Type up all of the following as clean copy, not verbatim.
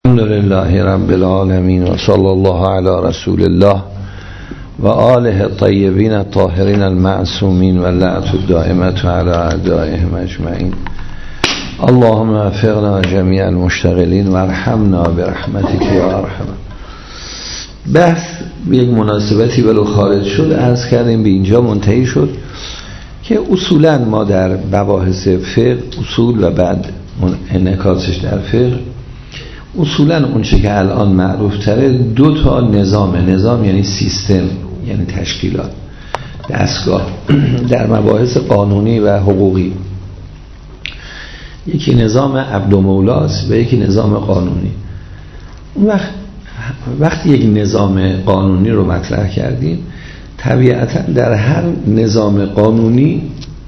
الحمدلله رب العالمین و صلی الله علی رسول الله و آله الطیبین الطاهرین المعصومین و لعنت الدائمة علی اعدائهم اجمعین. اللهم وفقنا جمیع المشتغلین و ارحمنا برحمتک یا ارحم. بحث یک مناسبتی ولو خارج شد عرض کردیم به اینجا منتهی شد که اصولا ما در مباحث فقه اصول و بعد انعکاسش در فقه اصولا اونچه که الان معروف تره دو تا نظام یعنی سیستم یعنی تشکیلات دستگاه در مباحث قانونی و حقوقی، یکی نظام عبد و مولاست و یکی نظام قانونی. اون وقتی یک نظام قانونی رو مطرح کردیم طبیعتا در هر نظام قانونی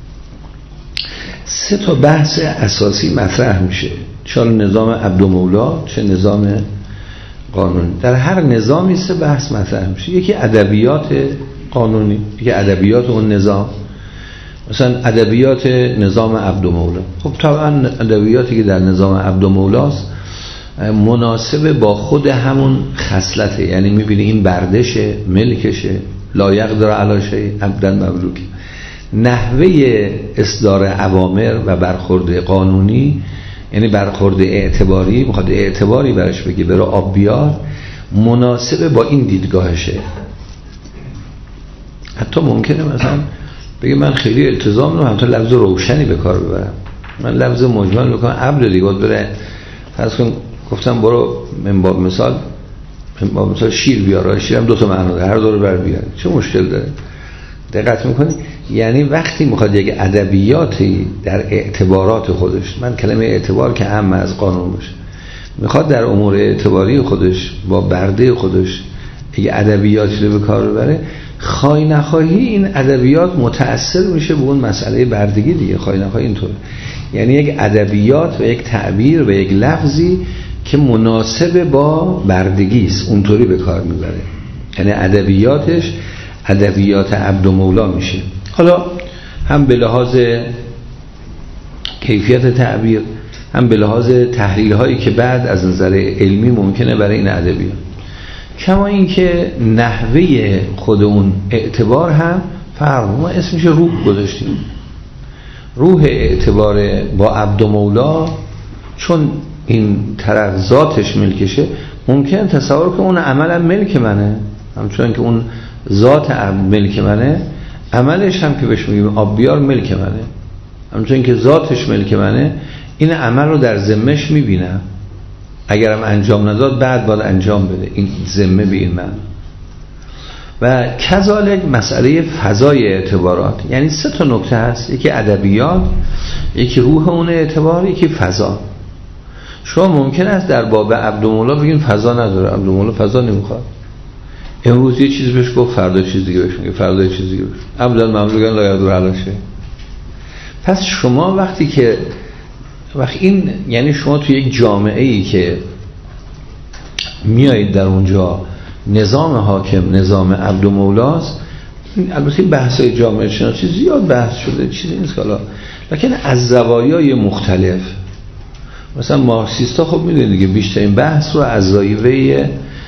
سه تا بحث اساسی مطرح میشه، چه نظام عبد و مولا چه نظام قانونی. در هر نظامی سه بحث مطرح میشه، یکی ادبیات قانونی، یکی ادبیات اون نظام، مثلا ادبیات نظام عبد و مولا. خب طبعا ادبیاتی که در نظام عبد و مولاست مناسب با خود همون خصلته، یعنی میبینی این بردشه ملکشه لا یقدر علی شیء عبدا مملوک. نحوه اصدار اوامر و برخورد قانونی یعنی برخورد اعتباری، میخواد اعتباری برش بگی برای آب بیار، مناسب با این دیدگاهشه. حتی ممکنه مثلا بگه من خیلی التزام رو همتا لفظ روشنی به کار ببرم، من لفظ مجمل بکنم عبد دیگه بره فرض کن گفتم برو من مثال شیر بیار، شیرم دو تا معنی داره، هر دو رو بر بیار، چه مشکل داره؟ دقت میکنی؟ یعنی وقتی میخواد یک ادبیاتی در اعتبارات خودش، من کلمه اعتبار که اهم از قانون باشه، میخواد در امور اعتباری خودش با برده خودش یک ادبیاتی رو به کار ببره، خواهی نخواهی این ادبیات متأثر میشه به اون مسئله بردگی دیگه، خواهی نخواهی اینطور. یعنی یک ادبیات و یک تعبیر و یک لفظی که مناسب با بردگی است اونطوری به کار میبره، یعنی ادبیاتش ادبیات عبد و مولا میشه. حالا هم به لحاظ کیفیت تعبیر، هم به لحاظ تحلیل هایی که بعد از نظر علمی ممکنه برای این ادبیات، کما این که نحوه خود اون اعتبار هم فرق. ما اسمش روح گذاشتیم، روح اعتبار با عبد و مولا، چون این طرف ذاتش ملکشه، ممکن تصور که اون عمل هم ملک منه، همچون که اون ذات ملک منه، عملش هم که بهش میگیم آب بیار ملک منه، همچون که ذاتش ملک منه، این عمل رو در ذمهش میبینم، اگرم انجام نداد بعد باید انجام بده، این ذمه به این من. و کذالک مسئله فضای اعتبارات، یعنی سه تا نکته هست، یکی ادبیات، یکی روح اون اعتبار، یکی فضا. شما ممکن است در باب عبد و مولا بگین فضا نداره، عبد و مولا فضا نمیخواد، امروز یه چیز بهش گفت فردا چیز دیگه بهش میگه، فردا یه چیز دیگه بهش عبد المملوکان لا یقدر علی شیء. پس شما وقتی این یعنی شما توی یک جامعه ای که میایید در اونجا نظام حاکم نظام عبد و مولاست، البته این بحثای جامعه شناسی زیاد بحث شده، چیزی نیست که حالا، لکن از زوایای مختلف، مثلا مارکسیستا خب میدونید دیگه بیشترین بحث رو از زاویه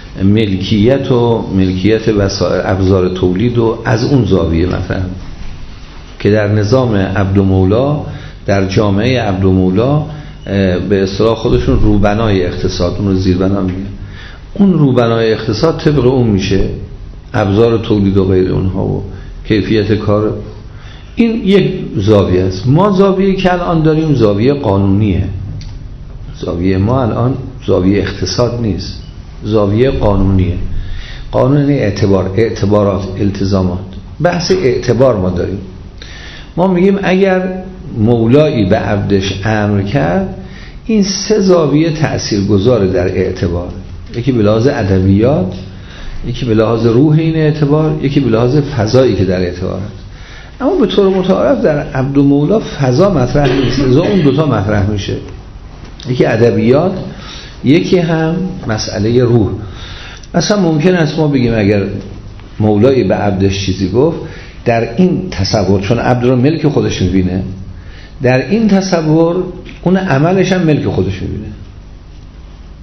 ملکیت وسایل ابزار تولید و از اون زاویه مثلا که در نظام عبد و مولا در جامعه عبد و مولا به اصطلاح خودشون روبنای اقتصاد، اون رو زیربنا میگن، اون روبنای اقتصاد طبق اون میشه ابزار تولید و غیر اونها و کیفیت کار. این یک زاویه است. ما زاویه‌ای که الان داریم زاویه قانونیه، زاویه ما الان زاویه اقتصاد نیست، زاویه قانونیه. قانون اعتبارات التزامات، بحث اعتبار ما داریم. ما میگیم اگر مولایی به عبدش امر کرد، این سه زاویه تأثیرگذاره در اعتبار، یکی به لحاظ ادبیات، یکی به لحاظ روح این اعتبار، یکی به لحاظ فضایی که در اعتبار هست. اما به طور متعارف در عبد و مولا فضا مطرح نیست، لذا اون دوتا مطرح میشه، یکی ادبیات، یکی هم مسئله روح. مثلا ممکن است ما بگیم اگر مولایی به عبدش چیزی گفت، در این تصور چون عبد رو ملک خودش میبینه، در این تصور اون عملش هم ملک خودش میبینه،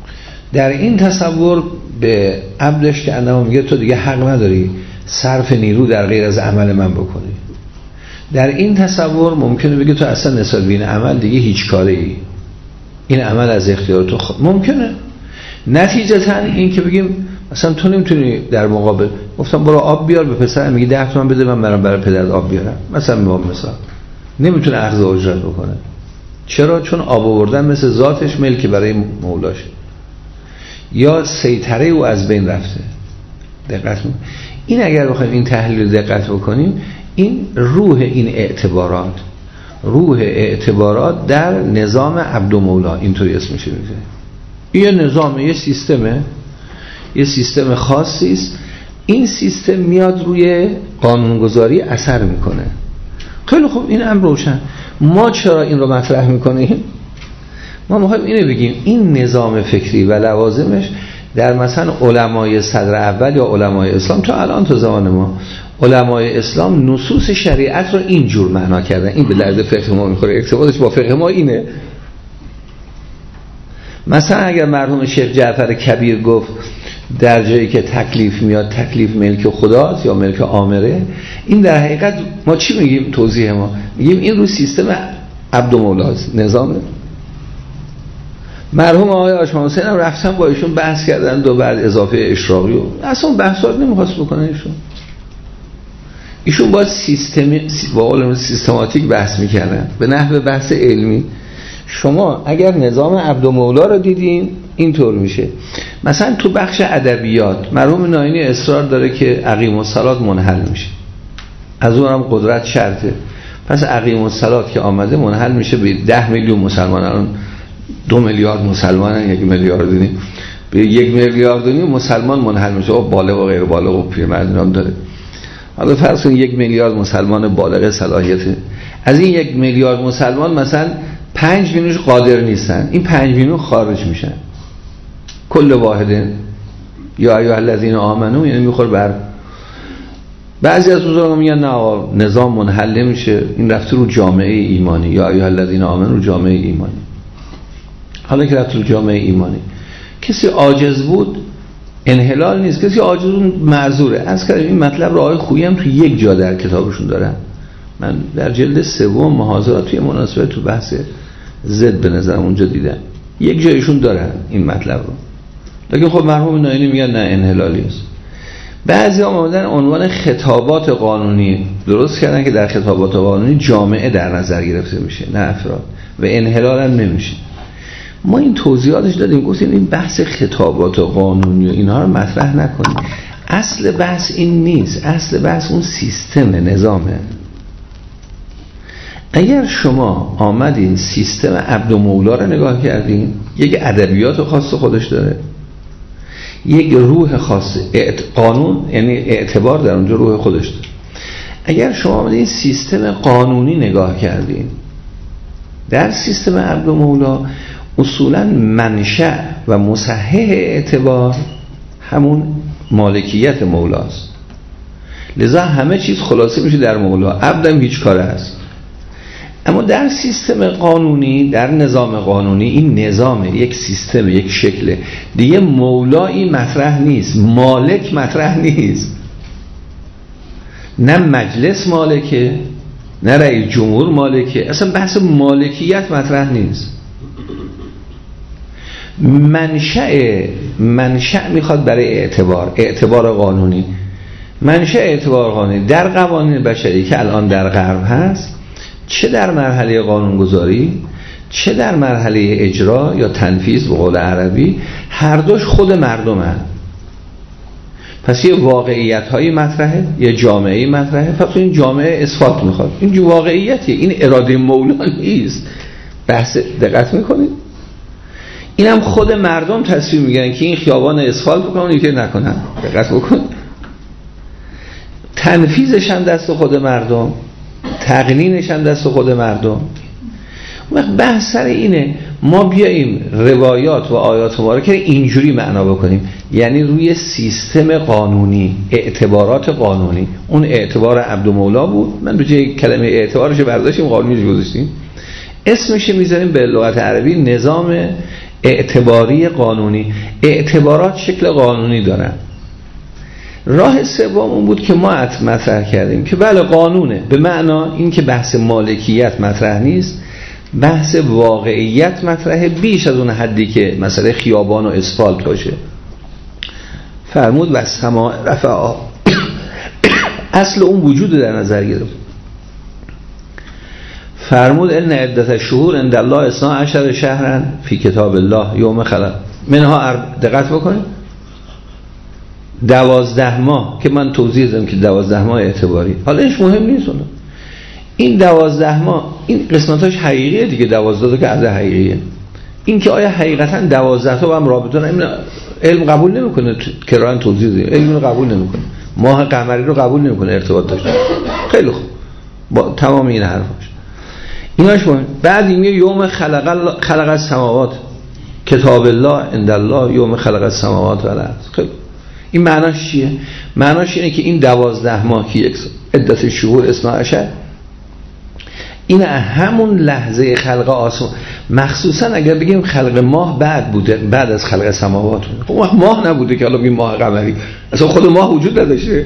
در این تصور به عبدش که انما میگه تو دیگه حق نداری صرف نیرو در غیر از عمل من بکنی. در این تصور ممکنه بگه تو اصلا نسبت به این عمل دیگه هیچ کاره ای، این عمل از اختیار تو ممکنه. نتیجتا این که بگیم مثلا تو نمیتونی در مقابل گفتم برو آب بیار به پسرم، میگی 10 تومن بده من برام برای پدرت آب بیارم، مثلا نمیتونه اخذ اجرت بکنه. چرا؟ چون آب آوردن مثل ذاتش ملک برای مولاشه یا سیطره او از بین رفته. دقت کنید این، اگر بخوایم این تحلیل دقت بکنیم، این روح این اعتبارات، روح اعتبارات در نظام عبد و مولا اینطوری اسمش میشه. یه نظام، یه سیستمه، یه سیستم خاصی است. این سیستم میاد روی قانونگذاری اثر میکنه. خیلی خوب، این امر روشن. ما چرا این رو مطرح میکنیم؟ ما میخوایم اینو بگیم این نظام فکری و لوازمش در مثلا علمای صدر اول یا علمای اسلام تا الان تا زمان ما، علمای اسلام نصوص شریعت رو اینجور معنا کردن. این به درد فقه ما میخوره، ارتباطش با فقه ما اینه. مثلا اگر مرحوم شیخ جعفر کبیر گفت در جایی که تکلیف میاد تکلیف ملک خداست یا ملک آمره، این در حقیقت ما چی میگیم؟ توضیح ما میگیم این رو سیستم عبد و مولاست، نظامه. مرحوم آقای هاشم حسین هم رفتن با ایشون بحث کردن و بعد اضافه اشراقی و اصلا بحثات نمیخواست بکنن. ایشون باید سیستماتیک بحث میکردن به نحو بحث علمی. شما اگر نظام عبد و مولا رو دیدین اینطور میشه. مثلا تو بخش ادبیات مرحوم ناینی اصرار داره که اقیم الصلات منحل میشه، از اونم قدرت شرطه. پس اقیم الصلات که آمده منحل میشه به 10 میلیون مسلمان. الان 2 میلیارد مسلمانن، 1 میلیارد دونی به 1 میلیارد دونی مسلمان منحل میشه. او بالغ و غیر بالغ و پیرمرد هم داره. حالا فرض کن 1 میلیارد مسلمان بالغ صلاحیت، از این 1 میلیارد مسلمان مثلا 5 میلیونش قادر نیستن، این 5 میلیون خارج میشن. کل واحده یا ایها الذین آمنو، یعنی میخوره بر. بعضی از بزرگان میگن نه آقا نظام منحل نمیشه، این رفته رو جامعه ایمانی، یا ایها الذین آمنو رو جامعه ایمانی. حالا که رفته رو جامعه ایمانی، کسی عاجز بود انحلال نیست، کسی عاجز بود معذوره. از کردم این مطلب رو آقای خویی هم تو یک جا در کتابشون دارن. من در جلد 3 محاضرات توی مناسبه تو بحث زد به نظرم اونجا دیدم، یک جایشون دارن این مطلب رو. لیکن خب مرحوم ناینی میگن نه انحلالی است. بعضی ها اومدن عنوان خطابات قانونی درست کردن که در خطابات قانونی جامعه در نظر گرفته میشه نه افراد، و انحلال هم نمیشه. ما این توضیحاتش دادیم، گفتیم این بحث خطابات قانونی و اینها رو مطرح نکنیم. اصل بحث این نیست، اصل بحث اون سیستم نظامه. اگر شما آمدین سیستم عبد و مولا رو نگاه کردین، یک ادبیات خاص خودش داره، یک روح خاص، قانون یعنی اعتبار در اونجا روح خودش داره. اگر شما آمدین سیستم قانونی نگاه کردین، در سیستم عبد و مولا اصولا منشأ و مصحح اعتبار همون مالکیت مولاست. لذا همه چیز خلاصه میشه در مولا، عبدم هیچ کاره است. اما در سیستم قانونی، در نظام قانونی، این نظام یک سیستم، یک شکل دیگه، مولایی مطرح نیست، مالک مطرح نیست. نه مجلس مالکه، نه رئیس جمهور مالکه، اصلا بحث مالکیت مطرح نیست. منشأ میخواد برای اعتبار قانونی. منشأ اعتبار قانونی در قوانین بشری که الان در غرب هست، چه در مرحله قانونگذاری چه در مرحله اجرا یا تنفیذ به قول عربی، هر دوش خود مردم هست. پس یه واقعیت هایی مطرحه، یه جامعه مطرحه، پس این جامعه اثبات میخواد. این جو واقعیتیه، این اراده مولا نیست. بحث دقت میکنید؟ اینم خود مردم تصمیم میگیرن که این خیابان اسفالت بکنن یا که نکنن. دقت بکن، تنفیذش هم دست خود مردم، تقنینش هم دست خود مردم. وقت بحث سر اینه ما بیاییم روایات و آیات مبارکه اینجوری معنا بکنیم، یعنی روی سیستم قانونی، اعتبارات قانونی. اون اعتبار عبد و مولا بود، من به جای کلمه اعتبارش برداشتیم قانونیش گذاشتیم، اسمش میذاریم به لغت عربی نظام اعتباری قانونی. اعتبارات شکل قانونی دارن. راه سوم اون بود که ما مطرح کردیم که بله قانونه، به معنا این که بحث مالکیت مطرح نیست، بحث واقعیت مطرحه، بیش از اون حدی که مسئله خیابان و اسفالت باشه. فرمود و سما رفعا اصل اون وجود در نظر گرفت. فرمود ان عدت الشهور عند الله 12 شهرا فی کتاب الله یوم خلق منها دقت بکنید 12 ماه که من توضیح دادم که 12 ماه اعتباری، حالا اینش مهم نیست. این 12 ماه این قسمتاش حقیقیه دیگه، 12 تا که عدد حقیقیه. این که آیا حقیقتا 12 تا با هم رابطه دارن، علم قبول نمیکنه. کران توضیح دادیم علم رو قبول نمیکنه، ماه قمری رو قبول نمیکنه ارتباط داشته. خیلی خوب با تمام این حرفاش ایناش مهم. بعد این یوم خلق السماوات کتاب الله عند الله یوم خلق السماوات و الارض. خیلی این معناش چیه؟ معناش اینه که این 12 ماه که یک عدت شهور 12 این همون لحظه خلق آسمان، مخصوصا اگر بگیم خلق ماه بعد بوده، بعد از خلق سماوات بوده. خب ماه نبوده که حالا بگیم ماه قمری، اصلا خود ماه وجود نداشته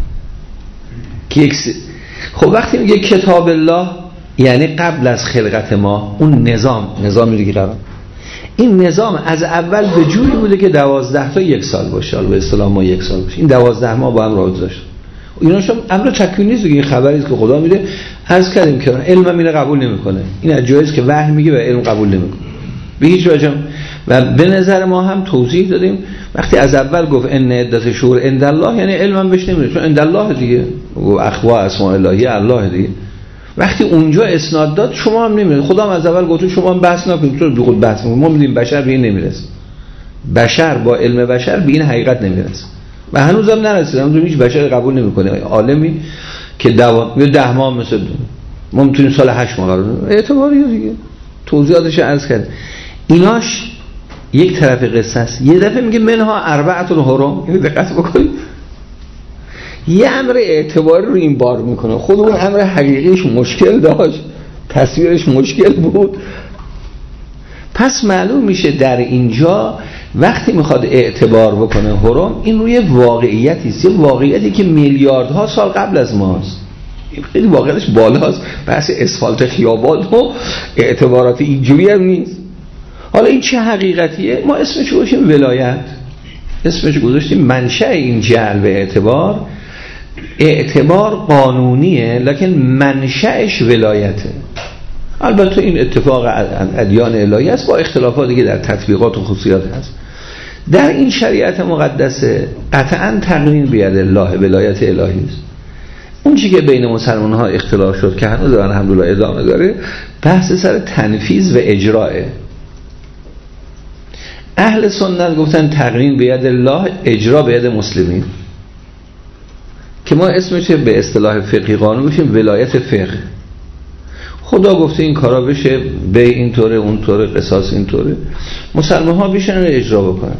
که خب وقتی میگه کتاب الله یعنی قبل از خلقت ماه اون نظامی دیگه قرار، این نظام از اول به جوری بوده که 12 تا یک سال باشه، حالا به اصطلاح ما یک سال باشه. این 12 ماه با هم رابطه داشت. ایناشم امر تکوینی نیست، این خبری است که خدا میده. عرض کردیم که علم میره قبول نمیکنه، این از جاییه که وحی میگه و علم قبول نمیکنه به هیچ وجه. و به نظر ما هم توضیح دادیم وقتی از اول گفت ان عدت شهور عند الله یعنی علم بهش نمیره، چون عند الله دیگه و اخوا اسماء الهی الله دیگه. وقتی اونجا اسناد داد شما هم نمیره، خدا هم از اول گفت شما هم بحث نکنید، تو بی خود بحث ما میدیم بشر به این نمیرسه، بشر با علم بشر به این حقیقت نمیرسه و هنوزم نرسیده. هنوز هیچ بشر قبول نمیکنه عالمی که 10 ماه مثل ما میتونیم سال 8 ماه قرار اعتباریه دیگه. توضیحاتش عرض کرد. ایناش یک طرف قصه است. یه دفعه میگه منها اربعه الحرم، اینو دقت بکنید، یه امر اعتباری رو این بار میکنه. خود اون امر حقیقیش مشکل داشت، تصویرش مشکل بود. پس معلوم میشه در اینجا وقتی میخواد اعتبار بکنه حرم، این روی واقعیتی است، یه واقعیتی که میلیاردها سال قبل از ماست، خیلی واقعیتش بالاست. بحث اسفالت خیابان و اعتبارات اینجوری هم نیست. حالا این چه حقیقتیه؟ ما اسمش گذاشتیم ولایت، اسمش گذاشتیم منشأ این جعل به اعتبار قانونیه لکن منشأش ولایته. البته این اتفاق ادیان الهی است با اختلافات دیگه در تطبیقات و خصوصیات هست. در این شریعت مقدسه قطعاً تقنین بید الله، ولایت الهی است. اون چیزی که بین مسلمان ها اختلاف شد که هنوز الحمدلله ادامه داره، بحث سر تنفیذ و اجراه. اهل سنت گفتن تقنین بید الله، اجرا بید مسلمین، که ما اسمش به اصطلاح فقهی قانون بشیم ولایت فقه. خدا گفته این کارا بشه، به این طوره اون طوره، قصاص این طوره، مسلمان ها بیشن رو اجرا بکنن.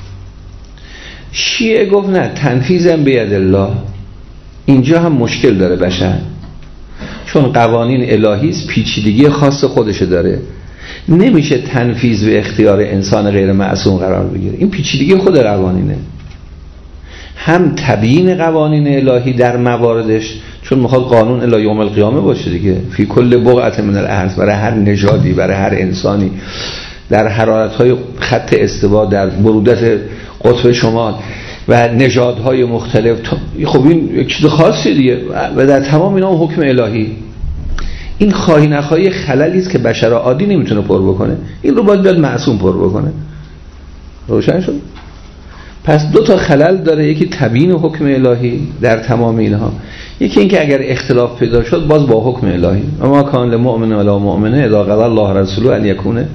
شیعه گفت نه، تنفیذم بید الله. اینجا هم مشکل داره بشر، چون قوانین الهی است، پیچیدگی خاص خودشه داره، نمیشه تنفیذ به اختیار انسان غیر معصوم قرار بگیره. این پیچیدگی خود قوانینه، هم تبیین قوانین الهی در مواردش، چون میخواد قانون الی یوم القیامه باشه دیگه، فی کل بقعه من الارض، برای هر نژادی، برای هر انسانی، در حرارت‌های خط استوا، در برودت قطب شمال و نژادهای مختلف. خب این یک چیز خاصی دیگه و در تمام اینا حکم الهی. این خواهی نخواهی خللی است که بشر عادی نمیتونه پر بکنه، این رو باید معصوم پر بکنه. روشن شد؟ پس دو تا خلل داره، یکی تبیین حکم الهی در تمام اینها، یکی اینکه اگر اختلاف پیدا شد باز با حکم الهی. اما کان للمؤمن ولا مؤمنه اذا قضى الله رسوله ان یکونه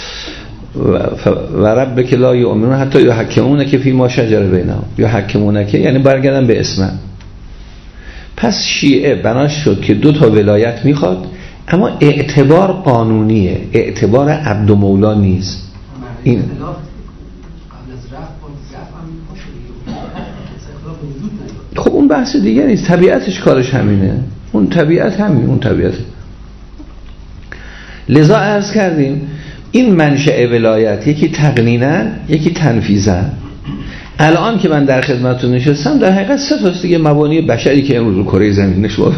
و ربک لا یؤمنون حتی یحکمونک فی ما شجر بینهم. یحکمونک یعنی برگردن به اسم. پس شیعه بناش شد که دو تا ولایت میخواد، اما اعتبار قانونیه، اعتبار عبد و مولا نیست. این خب اون بحث دیگه نیست، طبیعتش کارش همینه، اون طبیعت همین، اون طبیعت. لذا عرض کردیم این منشأ ولایت یکی تقنیناً یکی تنفیذاً. الان که من در خدمتتون نشستم در حقیقت سه تا دیگه مبانی بشری که امروز رو کره زمین نشو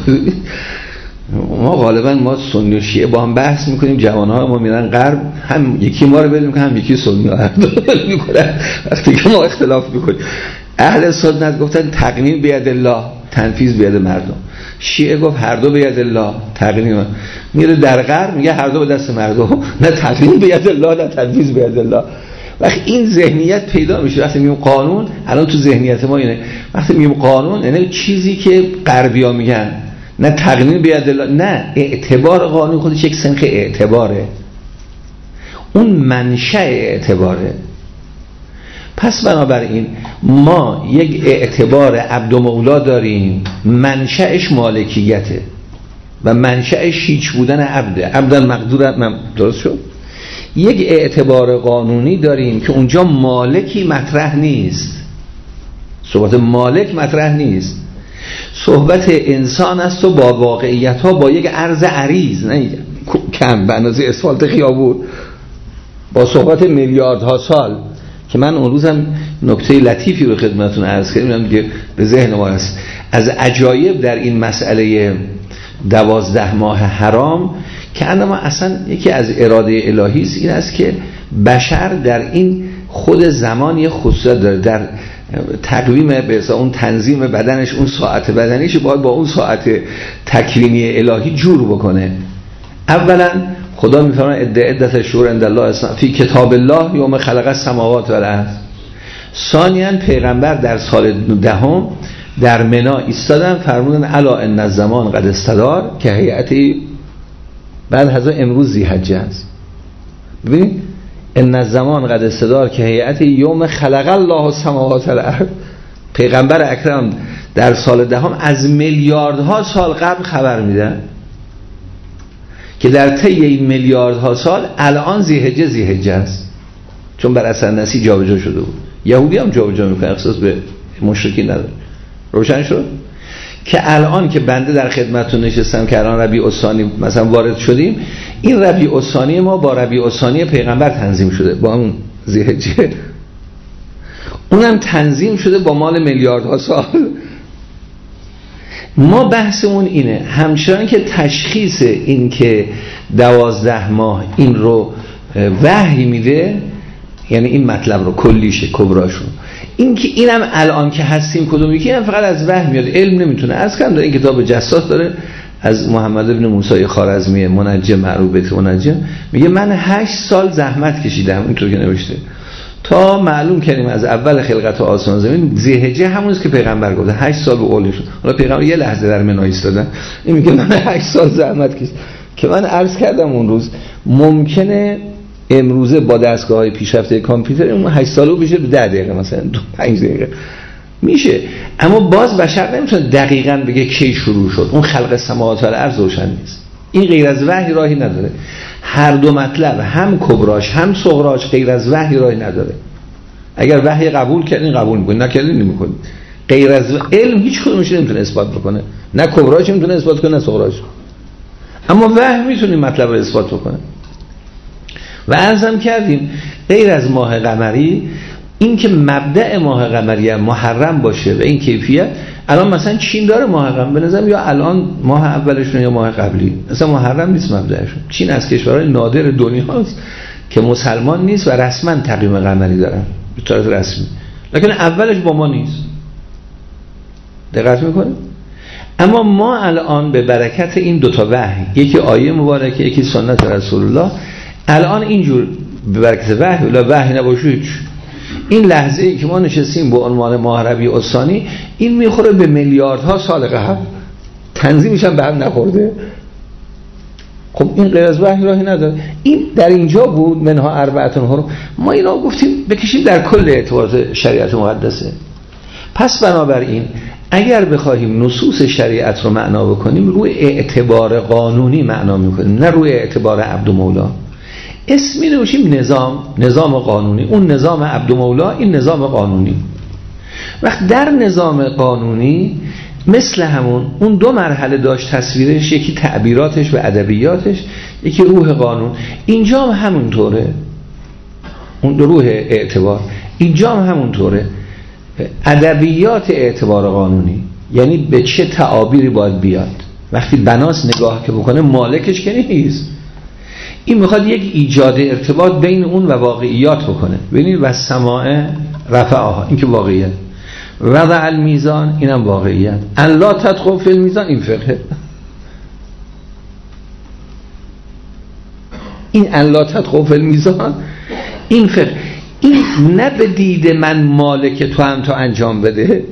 ما غالبا ما سنی و شیعه با هم بحث میکنیم، جوان‌ها ما میرن غرب هم یکی ما رو بدیم که هم یکی سنی ها میکنن. وقتی که ما اختلاف میکنیم اهل سنت گفتن تقنین بید الله تنفیذ بید مردم، شیعه گفت هر دو بید الله تقنین. میره در غرب میگه هر دو به دست مردم، نه تقنین بید الله نه تنفیذ بید الله. وقتی این ذهنیت پیدا میشه، وقتی میگیم قانون، الان تو ذهنیت ما اینه، وقتی میگیم قانون یعنی چیزی که غربی‌ها میگن نه تقنین بید الله، نه اعتبار قانون خودش یک سنخ اعتباره، اون منشأ اعتباره. پس بنابراین ما یک اعتبار عبد و مولا داریم، منشأش مالکیته و منشأش هیچ بودن عبدن مقدورن. درست شد؟ یک اعتبار قانونی داریم که اونجا مالکی مطرح نیست، صحبت مالک مطرح نیست، صحبت انسان است و با واقعیت ها با یک عرض عریض، نه کم به اندازه اسفالت خیابون، با صحبت میلیاردها سال. که من اون روزم نکته لطیفی رو خدمتتون عرض کردم که به ذهن ما هست، از عجایب در این مسئله 12 ماه حرام که انما اصلا یکی از اراده الهی است، این است که بشر در این خود زمان یه خصوصیت داره، در تقویم به اون تنظیم بدنش، اون ساعت بدنیش باید با اون ساعت تکوینی الهی جور بکنه. اولا خدا میفرماید عدت شهور عند الله فی کتاب الله یوم خلق السماوات و الارض. ثانیاً پیغمبر در سال 10 در منی ایستادن، فرمودن الا ان الزمان قد استدار که هیئتی، بعد هزا امروز ذی‌حجه است. ببین ان الزمان قد استدار که هیئتی یوم خلق الله السماوات و الارض. پیغمبر اکرم در سال 10 از میلیاردها سال قبل خبر میدن که در طی این میلیاردها سال الان ذی‌حجه است، چون بر اثر نسی جابجا شده بود. یهودی هم جابجا میکنه، اختصاص به مشرکین نداره. روشن شد که الان که بنده در خدمتتون نشستم که الان ربیع الثانی مثلا وارد شدیم، این ربیع الثانی ما با ربیع الثانی پیغمبر تنظیم شده، با اون ذی‌حجه اونم تنظیم شده با مال میلیاردها سال. ما بحثمون اینه، همچنان که تشخیص این که 12 ماه این رو وحی میده، یعنی این مطلب رو کلیشه کبراشون، این که اینم الان که هستیم کدوم یکی هم فقط از وحی میاد، علم نمیتونه. از کم داره این کتاب جساس داره از محمد ابن موسی خوارزمی منجم، معروف به منجم، میگه من 8 سال زحمت کشیدم، اینطور که نوشته، تا معلوم کردیم از اول خلقت آسمان زمین ذی‌حجه همون است که پیغمبر گفته. 8 سال به قولش. حالا پیغمبر یه لحظه در منی ایستادن، این میگه من 8 سال زحمت کشیدم. که من عرض کردم اون روز ممکنه امروزه با دستگاه‌های پیشرفته کامپیوتر اون 8 سالو بشه به 10 دقیقه مثلا 5 دقیقه میشه، اما باز بشر نمیتونه دقیقاً بگه کی شروع شد. اون خلق سماوات و الارض روشن نیست، این غیر از وحی راهی نداره. هر دو مطلب، هم کبراش هم صغراش، غیر از وحی راهی نداره. اگر وحی قبول کردین قبول میکنین، نکردین نمیکنین. غیر از علم هیچ کدومش نمیتونه اثبات بکنه، نه کبراش میتونه اثبات کنه نه صغراش، اما وحی میتونه مطلب رو اثبات بکنه. و عرضم کردیم غیر از ماه قمری، این که مبدأ ماه قمری محرم باشه و این کیفیت، الان مثلا چین داره ماه قمری، به نظرم یا الان ماه اولشون یا ماه قبلی مثلا محرم نیست مبدأشون. چین از کشورهای نادر دنیاست که مسلمان نیست و رسما تقویم قمری دارن به طور رسمی، لکن اولش با ما نیست. دقت میکنید؟ اما ما الان به برکت این دوتا وحی، یکی آیه مبارکه یکی سنت رسول الله، الان اینجور به برکت وحی ولی وحی نباشه این لحظه ای که ما نشستیم با عنوان ماه ربیع الثانی، این میخوره به میلیاردها سال قبل، تنظیمش هم به هم نخورده. خب این غیر از وحی راهی نداره. این در اینجا بود منها اربعتون حرم. ما اینا گفتیم بکشیم در کل اعتبارات شریعت مقدسه. پس بنابراین اگر بخواهیم نصوص شریعت رو معنا بکنیم، روی اعتبار قانونی معنا میکنیم، نه روی اعتبار عبد و مولا. اسمی نوشیم نظام قانونی، اون نظام عبد و مولا، این نظام قانونی. وقت در نظام قانونی مثل همون اون دو مرحله داشت تصویرش، یکی تعبیراتش و ادبیاتش، یکی روح قانون. اینجا هم همونطوره، اون روح اعتبار اینجا هم همونطوره. ادبیات اعتبار قانونی یعنی به چه تعابیری باید بیاد. وقتی بناس نگاه که بکنه مالکش که نیست، این میخواد یک ایجاد ارتباط بین اون و واقعیات بکنه. ببینید و سماع رفعها، این که واقعیت، وضع المیزان اینم واقعیت، ان لا تطغوا فی المیزان این فقه. این ان لا تطغوا فی المیزان این فقه. این نه به دید من مالک تو هم تو انجام بده،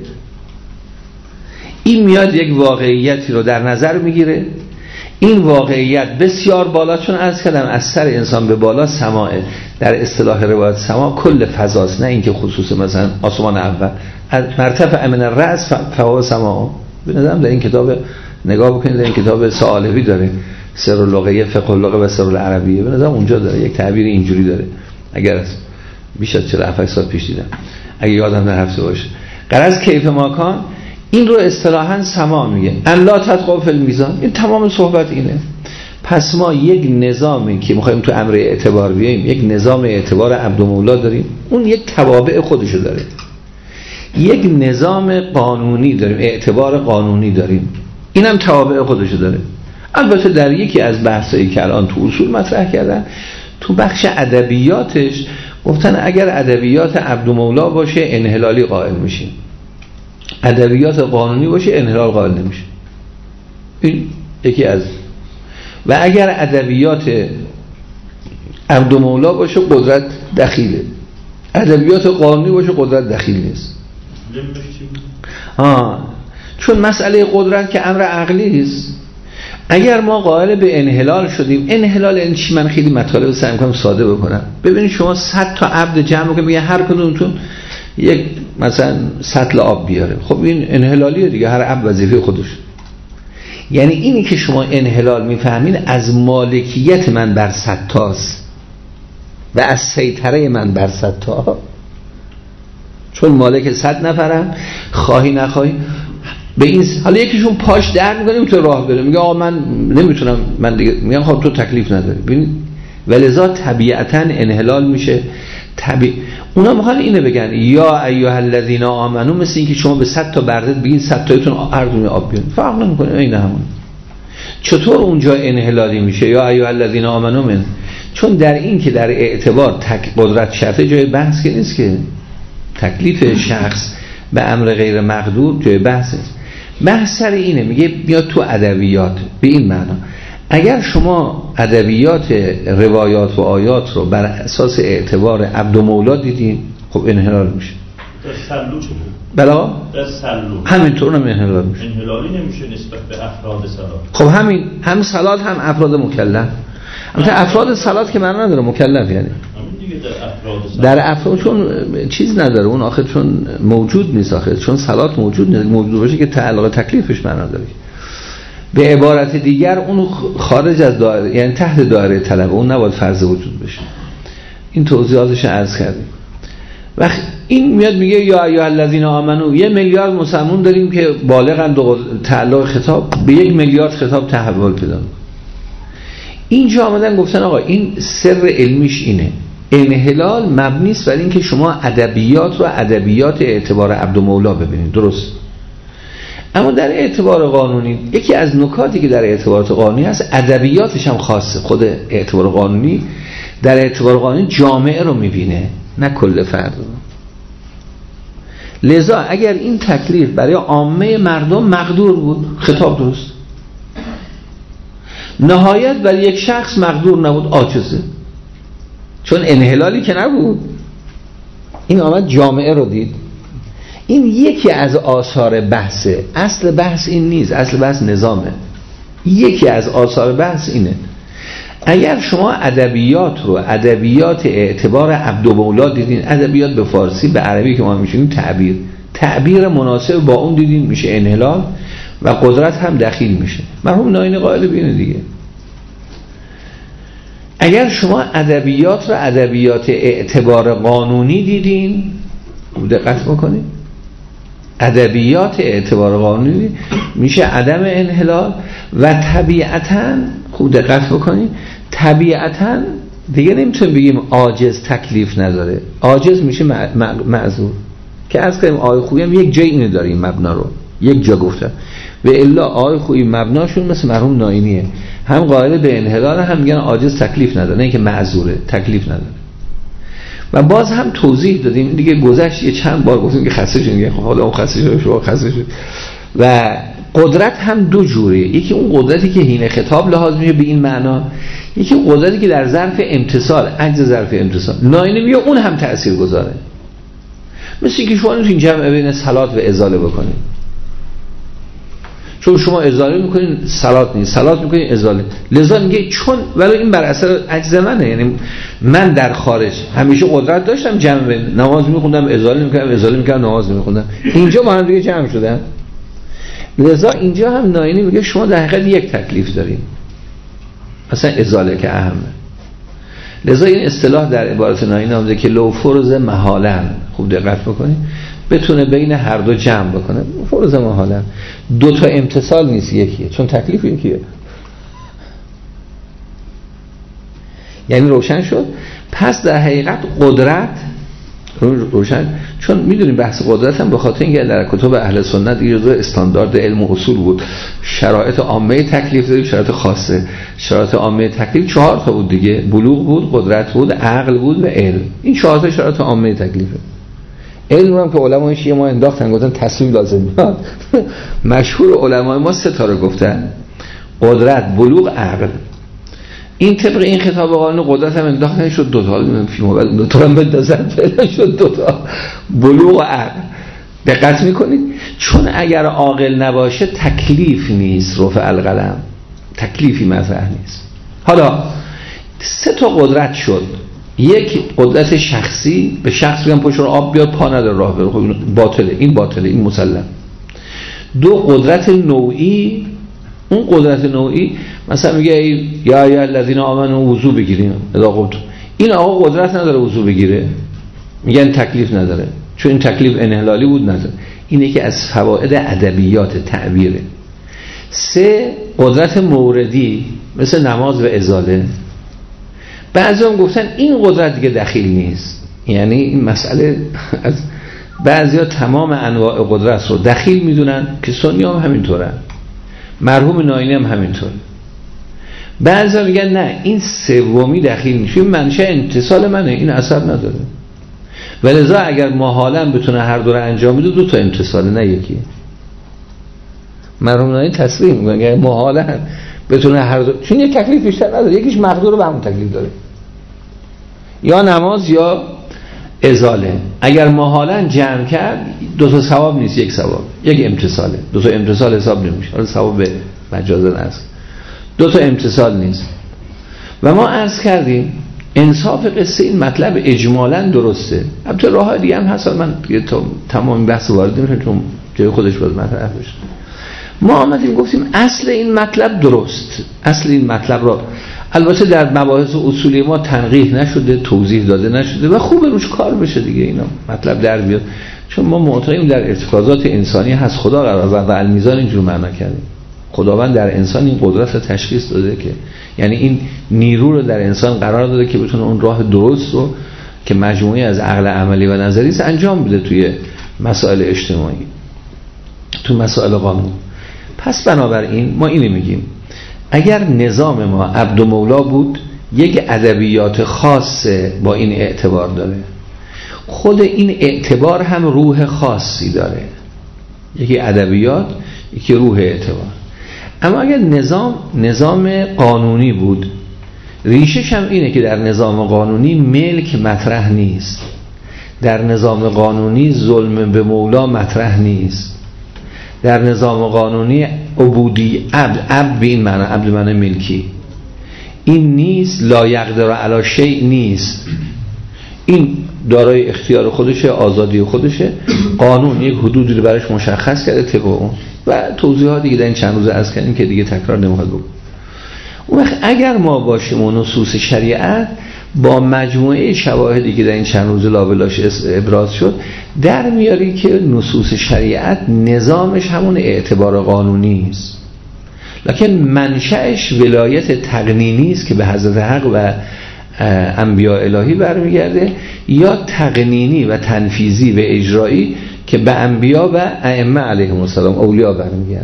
این میاد یک واقعیتی رو در نظر میگیره. این واقعیت بسیار بالا، چون عرض کردم از سر انسان به بالا سماعه. در اصطلاح روایت سماع کل فضاست، نه اینکه خصوص مثلا آسمان اول. از مرتفع من الرأس فهو سماع. بنظرم در این کتاب نگاه بکنید، در این کتاب سآلوی داره سر اللغه، فقه اللغه و سر العربیه، بنظرم اونجا داره یک تعبیر اینجوری داره. اگر بیش از 47 سال پیش دیدم، اگه یادم نرفته باشه. غرض کیف ماکان این رو اصطلاحاً سماع میگه، ان لا تطغوا فی المیزان. این تمام صحبت اینه. پس ما یک نظامی که میخوایم تو امر اعتبار بیاییم، یک نظام اعتبار عبدالمولا داریم، اون یک توابع خودشو داره. یک نظام قانونی داریم، اعتبار قانونی داریم، اینم توابع خودشو داره. البته در یکی از بحثایی که الان تو اصول مطرح کردن، تو بخش ادبیاتش گفتن اگر ادبیات عبدالمولا باشه انحلالی قائل میشیم، ادبیات قانونی باشه انحلال قائل نمیشه. این یکی از. و اگر ادبیات عبدالمولا باشه قدرت دخیله، ادبیات قانونی باشه قدرت دخیل نیست. چون مسئله قدرت که امر عقلی است. اگر ما قائل به انحلال شدیم، انحلال این چی؟ من خیلی مطالب سعی می‌کنم ساده بکنم. ببینید شما 100 تا عبد جمع کنید، میگه هر کدومتون یک مثلا سطل آب بیاره، خب این انحلالیه دیگه، هر عبد وظیفه خودش. یعنی اینی که شما انحلال میفهمین از مالکیت من بر 100 تاست و از سیطره من بر 100 تا، چون مالک 100 نفرم، خواهی نخواهی به این حالا یکیشون پاش درد میکنه تو راه بره، میگه آقا من نمیتونم، من دیگه میگم خب تو تکلیف نداری. ببین ولذا طبیعتا انحلال میشه. اونا میخوان اینو بگن یا ایها الذین آمنو، مثل اینکه شما به 100 تا بردت بگین 100 تایتون هر دونه آب بیارین، فرق نمیکنه، این همون. چطور اونجا انحلالی میشه یا ایها الذین آمنو؟ من چون در این که در اعتبار قدرت شرطه جای بحث که نیست، که تکلیف شخص به امر غیر مقدور جای بحث نیست. بحث سر اینه، میگه بیاد تو ادبیات به این معنا. اگر شما ادبیات روایات و آیات رو بر اساس اعتبار عبدالمولا دیدین، خب انحلال میشه. در سلو چه؟ بلا در سلو همینطور هم انحلال میشه. انحلالی نمیشه نسبت به افراد صلات. خب همین هم صلات هم افراد مکلف. البته افراد صلات که معنا نداره مکلف، یعنی در افراد چون چیز نداره اون، آخر چون موجود نیست، آخر چون صلات موجود نیست، موجود باشه که تعلق تکلیفش معنا داره. به عبارت دیگر اون خارج از دایره، یعنی تحت دایره طلب، اون نباید فرض وجود بشه. این توضیحاتش عرض کردیم. وقت این میاد میگه یا ایها الذین آمنو، 1 میلیارد مسلمون داریم که بالغن، تعلق خطاب به 1 میلیارد خطاب تحول پیدا میکنه. اینجا آمدن گفتن آقا این سر علمیش اینه، انحلال مبنی است بر این که شما ادبیات رو ادبیات اعتبار عبدالمولا ببینید، درست. اما در اعتبار قانونی یکی از نکاتی که در اعتبارات قانونی هست، ادبیاتش هم خاصه. خود اعتبار قانونی در اعتبار قانونی جامعه رو میبینه، نه کل فرد رو. لذا اگر این تکلیف برای عامه مردم مقدور بود، خطاب درست. نهایت برای یک شخص مقدور نبود، عاجزه، چون انحلالی که نبود. این آمد جامعه رو دید. این یکی از آثار بحثه. اصل بحث این نیست، اصل بحث نظامه. یکی از آثار بحث اینه. اگر شما ادبیات رو ادبیات اعتبار عبدالمولا دیدین، ادبیات به فارسی به عربی که ما میشونیم تعبیر مناسب با اون دیدین، میشه انحلال و قدرت هم دخیل میشه. مرحوم ناینی قائل بینه دیگه. اگر شما ادبیات رو ادبیات اعتبار قانونی دیدین، دقت بکنید، ادبیات اعتبار قانونی میشه عدم انحلال و طبیعتاً خوب دقت بکنید طبیعتاً دیگه نمیتونیم بگیم عاجز تکلیف نداره، عاجز میشه معذور که از کنیم آقای خویی هم یک جای اینو داره این مبنا رو یک جا گفتن و الا آقای خویی مبناشون مثل مرحوم ناینیه هم قائل به انحلال هم میگن عاجز تکلیف نداره نه اینکه معذوره تکلیف نداره. و باز هم توضیح دادیم دیگه گذشت یه چند بار گفتیم که خسته شدیم خب حالا اون خسته شده شما خسته شد. و قدرت هم دو جوره، یکی اون قدرتی که حین خطاب لحاظ میشه به این معنا، یکی اون قدرتی که در ظرف امتصال عجز ظرف امتصال ناینی میگه اون هم تأثیر گذاره. مثل اینکه شما نمیتونید جمع بین صلات و ازاله بکنید، چون شما ازاله میکنین صلات نیست، صلات میکنین ازاله، لذا میگه چون ولی این بر اثر عجز منه، یعنی من در خارج همیشه قدرت داشتم جمع بین نماز میخوندم ازاله میکردم نماز میخوندم، اینجا با هم دیگه جمع شدن. لذا اینجا هم ناینی میگه شما در حقیقت یک تکلیف دارین اصلا ازاله که اهمه. لذا این اصطلاح در عبارت ناینی آمده که لو فرض محالا، خوب دقت بکنید، بتونه بین هر دو جمع بکنه. فرض محالا دو تا امتصال نیست یکیه، چون تکلیف یکیه. یعنی روشن شد. پس در حقیقت قدرت روشن، چون میدونیم بحث قدرت هم به خاطر اینکه در کتب اهل سنت یه جزء استاندارد علم و اصول بود. شرایط عامه تکلیف داریم، شرایط خاصه. شرایط عامه تکلیف 4 تا بود دیگه، بلوغ بود، قدرت بود، عقل بود و علم. این 4 تا شرایط عامه تکلیفه. علم هم که علمای شیعه ما انداختن گفتن تصویب لازم میاد. مشهور علمای ما 3 تا رو گفتن: قدرت، بلوغ، عقل. این طبق این خطاب قانون قدرت هم انداختن شد 2 تا، فیلم بعد 2 تا هم بندازن فعلا شد 2 تا، بلوغ و عقل. دقت میکنید؟ چون اگر عاقل نباشه تکلیف نیست، رفع القلم تکلیفی مطرح نیست. حالا 3 تا قدرت شد. یک قدرت شخصی، به شخص بگم پشت رو آب بیاد پا نداره راه بره، خب باطله، این مسلم. 2 قدرت نوعی. اون قدرت نوعی مثلا میگه یا الذین آمنوا وضو بگیریم اذا قمتم، این آقا قدرت نداره وضو بگیره، میگن تکلیف نداره چون این تکلیف انحلالی بود نداره. اینه که از فواید ادبیات تعبیره. 3 قدرت موردی مثل نماز و ازاله. بعضی هم گفتن این قدرت دیگه دخیل نیست، یعنی این مسئله از بعضی ها تمام انواع قدرت رو دخیل میدونن که سنی هم همینطوره، مرحوم ناینی هم همینطوره. بعضی ها میگن نه این سومی دخیل نیست، این منشأ انتصال منه، این اثر نداره. ولذا اگر محالا بتونه هر دو رو انجام بده 2 تا انتصاله نه یکی. مرحوم ناینی تصریح میگن اگر محالا بتونه هر دو، چون یک تکلیف بیشتر نداره، یکیش مقدور به همون تکلیف داره، یا نماز یا ازاله. اگر محالا جمع کرد 2 تا ثواب نیست، یک ثواب، یک امتصاله. 2 تا امتصال حساب نمیشه، حالا ثواب به مجازن است. 2 تا امتصال نیست. و ما عرض کردیم انصاف قصه این مطلب اجمالاً درسته. البته راه دیگه هم هست، من تمام بحث وارد نمیشم چون جای خودش باز مطرح بشه. ما آمدیم گفتیم اصل این مطلب درست، اصل این مطلب را البته در مباحث اصولی ما تنقیح نشده، توضیح داده نشده و خوب روش کار بشه دیگه، اینا مطلب در بیاد. چون ما معتقدیم در ارتکازات انسانی هست خدا قرار و المیزان اینجور معنا کرده. خداوند در انسان این قدرت رو تشخیص داده که یعنی این نیرو رو در انسان قرار داده که بتونه اون راه درست رو که مجموعی از عقل عملی و نظری است انجام بده توی مسائل اجتماعی، تو مسائل قانون. پس بنابراین ما اینو میگیم اگر نظام ما عبد و مولا بود یک ادبیات خاص با این اعتبار داره، خود این اعتبار هم روح خاصی داره، یکی ادبیات یکی روح اعتبار. اما اگر نظام قانونی بود، ریشش هم اینه که در نظام قانونی ملک مطرح نیست، در نظام قانونی ظلم به مولا مطرح نیست، در نظام قانونی عبودی عبد به این معنی، عبد معنی ملکی این نیست، لا یقدر علی شیء نیست، این دارای اختیار خودشه، آزادی خودشه، قانون یک حدودی رو براش مشخص کرده طبق اون و توضیحات دیگه در این چند روز عرض کردیم که دیگه تکرار نمیخواد بگم. اون وقت اگر ما باشیم و نصوص شریعت با مجموعه شواهدی که در این چند روز لابلاش ابراز شد در میاری که نصوص شریعت نظامش همون اعتبار قانونی است، لکن منشأش ولایت تقنینی است که به حضرت حق و انبیاء الهی برمیگرده، یا تقنینی و تنفیذی و اجرایی که به انبیا و ائمه علیهم السلام اولیاء برمیگرده.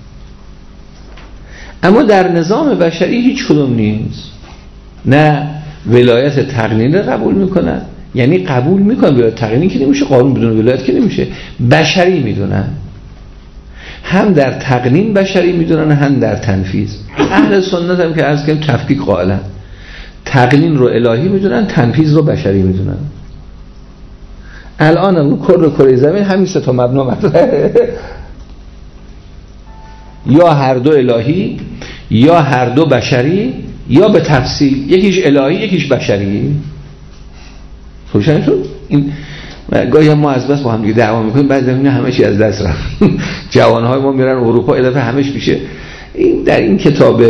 اما در نظام بشری هیچ کدوم نیست. نه ولایت تقنینی قبول میکنن، یعنی قبول میکنن ولایت تقنینی که نمیشه، قانون بدون ولایت که نمیشه، بشری میدونن، هم در تقنین بشری میدونن هم در تنفیذ. اهل سنت هم که عرض کردیم تفکیک قائلن، تقنین رو الهی میدونن، تنفیذ رو بشری میدونن. الان هم کره زمین همین سه تا مبنا مطرحه، یا هر دو الهی یا هر دو بشری، یا به تفصیل یکیش الهی یکیش بشری. خوشن شد؟ این گاهی ما از بس با هم دیگه دعوا میکنیم، بعد میبینیم همه چی از دست رفت. جوانهای ما میرن اروپا اضافه همش میشه. این در این کتاب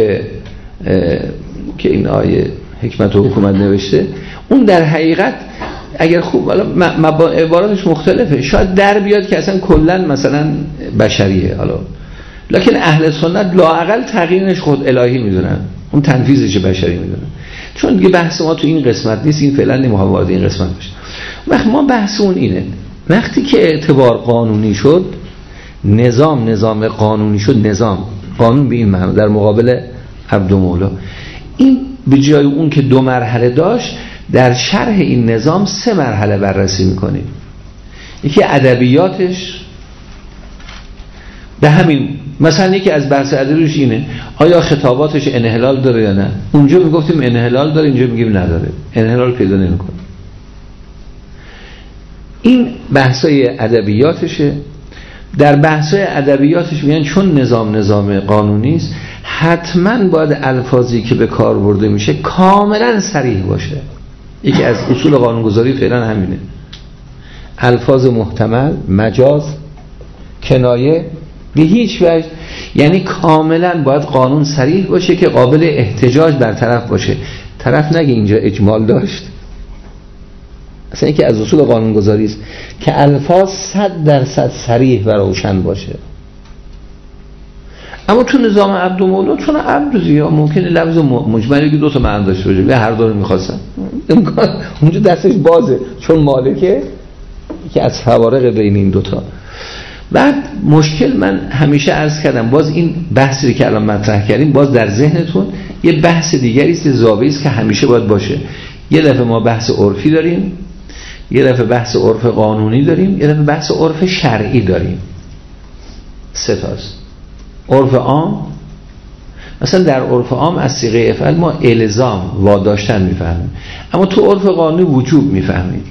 که این آیه حکمت و حکومت نوشته، اون در حقیقت اگر خوب حالا عباراتش مختلفه، شاید در بیاد که اصلا کلا مثلا بشریه، حالا لکن اهل سنت لااقل تغییرش خود الهی میدونن، اون تنفیذش بشری میدونن. چون دیگه بحث ما تو این قسمت نیست، این فعلا نمیخوام وارد این قسمت بشم. وقت ما بحث اون اینه، وقتی که اعتبار قانونی شد، نظام قانونی شد، نظام قانون به این معنی در مقابل عبدالمولا، این به جای اون که 2 مرحله داشت، در شرح این نظام 3 مرحله بررسی میکنیم. یکی ادبیاتش، به همین مثلا یکی از بحث ادبیاتش اینه آیا خطاباتش انحلال داره یا نه. اونجا میگفتیم انحلال داره، اینجا میگیم نداره، انحلال پیدا نمیکنه. این بحثای ادبیاتشه. در بحثای ادبیاتش میگن چون نظام قانونی است، حتما باید الفاظی که به کار برده میشه کاملا صریح باشه. یکی از اصول قانونگذاری فعلا همینه، الفاظ محتمل، مجاز، کنایه، به هیچ وجه، یعنی کاملا باید قانون صریح باشه که قابل احتجاج بر طرف باشه، طرف نگه اینجا اجمال داشت. اصلا یکی از اصول قانونگذاری است که الفاظ 100% صریح و روشن باشه. اما تو نظام عبدالمولا چون عبد ممکنه لفظ مجملی که 2 تا معنی داشته باشه، هر دو رو می‌خواستن، اونجا دستش بازه چون مالکه، که از فوارق بین این 2 تا. بعد مشکل من همیشه عرض کردم، باز این بحثی که الان مطرح کردیم باز در ذهنتون یه بحث دیگری است، زاویه‌ای است که همیشه باید باشه. یه دفعه ما بحث عرفی داریم، یه دفعه بحث عرف قانونی داریم، یه دفعه بحث عرف شرعی داریم. 3 تاست. عرف عام، مثلا در عرف عام از صیغه افعال ما الزام، واداشتن میفهمیم، اما تو عرف قانونی وجوب میفهمیم.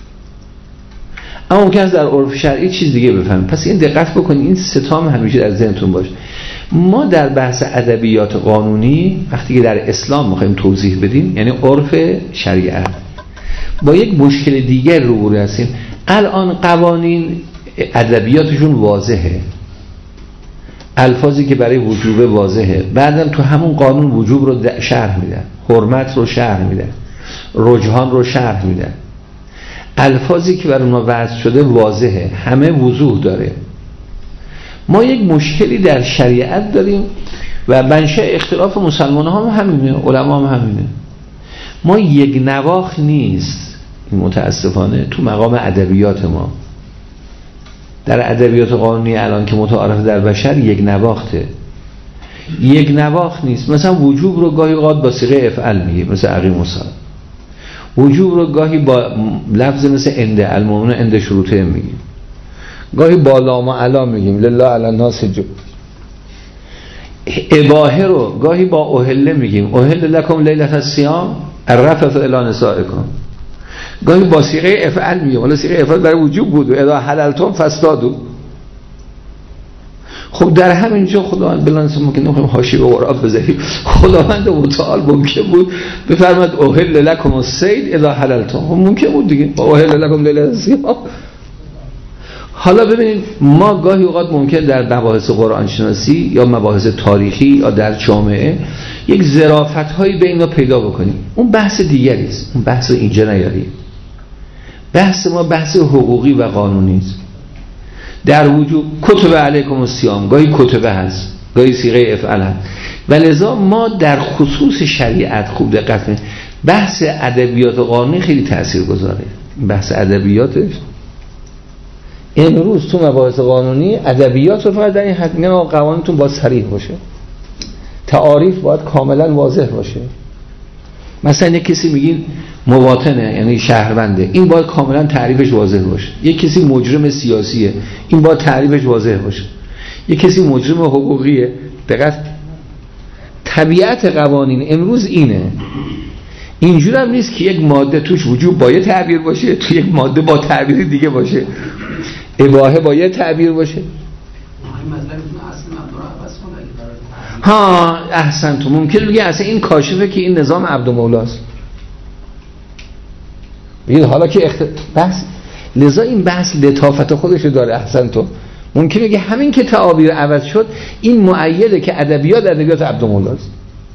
اما ممکن است در عرف شرعی چیز دیگه بفهمیم. پس این دقت بکنید، این 3 تا همیشه در ذهنتون باشه. ما در بحث ادبیات قانونی وقتی که در اسلام میخوایم توضیح بدیم، یعنی عرف شریعت، با یک مشکل دیگر روبرو هستیم. الان قوانین ادبیاتشون واضحه، الفاظی که برای وجوب واضحه، بعدم تو همون قانون وجوب رو شرح میدن، حرمت رو شرح میدن، رجحان رو شرح میدن، الفاظی که برای ما وضع شده واضحه، همه وضوح داره. ما یک مشکلی در شریعت داریم و منشأ اختلاف مسلمان ها هم همینه، علما هم همینه. ما یک نواخت نیست متاسفانه تو مقام ادبیات ما. در ادبیات قانونی الان که متعارف در بشر یک نواخته، یک نواخت نیست. مثلا وجوب رو گاهی اوقات با صيغه افعل میگیم، مثل اقیم الصلاة. وجوب رو گاهی با لفظ مثل اند المؤمنون اند شروطه میگیم، گاهی با لام و علا میگیم لله علی الناس حج. اباحه رو گاهی با اهله میگیم، اهل لکم لیلة الصیام الرفث الی نسائکم. گاهی با صيغه افعل میگیم، ولی صيغه افعل برای وجوب بود، اذا حللتم فاصطادوا. خب در همین جا خداوند بلانس ممکن نمیخوایم حاشیه و قرآن بذاریم، خداوند متعال ممکن بود بفرماد اهل لکم الصید اذا حللتم، ممکن بود دیگه، اهل لکم لیلة الصیام. حالا ببینید، ما گاهی اوقات ممکن در مباحث قرآن شناسی یا مباحث تاریخی یا در جامعه یک ظرافت‌هایی به اینا پیدا بکنیم. اون بحث دیگری است، اون بحث اینجا نیاریم. بحث ما بحث حقوقی و قانونی است. در وجود کتب علیکم الصیام، گاهی کتبه هست، گاهی صیغه افعل هست، و لذا ما در خصوص شریعت خوب دقت کنیم. بحث ادبیات قانونی خیلی تاثیرگذاره. بحث ادبیاتش امروز تو مباحث قانونی ادبیات رو فقط در این حد میگن قوانینتون باید صریح باشه، تعاریف باید کاملا واضح باشه. مثلا یک کسی میگین مواطنه یعنی شهرونده، این باید کاملا تعریفش واضح باشه. یک کسی مجرم سیاسیه، این باید تعریفش واضح باشه. یک کسی مجرم حقوقیه. دقیق طبیعت قوانین امروز اینه. اینجور هم نیست که یک ماده توش وجوب با یه تعبیر باشه، تو یک ماده با تعبیر دیگه باشه، اباحه با یه تعبیر باشه. ها احسن تو ممکن بگی اصلا این کاشفه که این نظام عبدالمولاست. بگید حالا که بحث لذا این بحث لطافت خودش داره. احسن تو ممکن بگی همین که تعابیر عوض شد این مؤیده که ادبیات عبدالمولاست.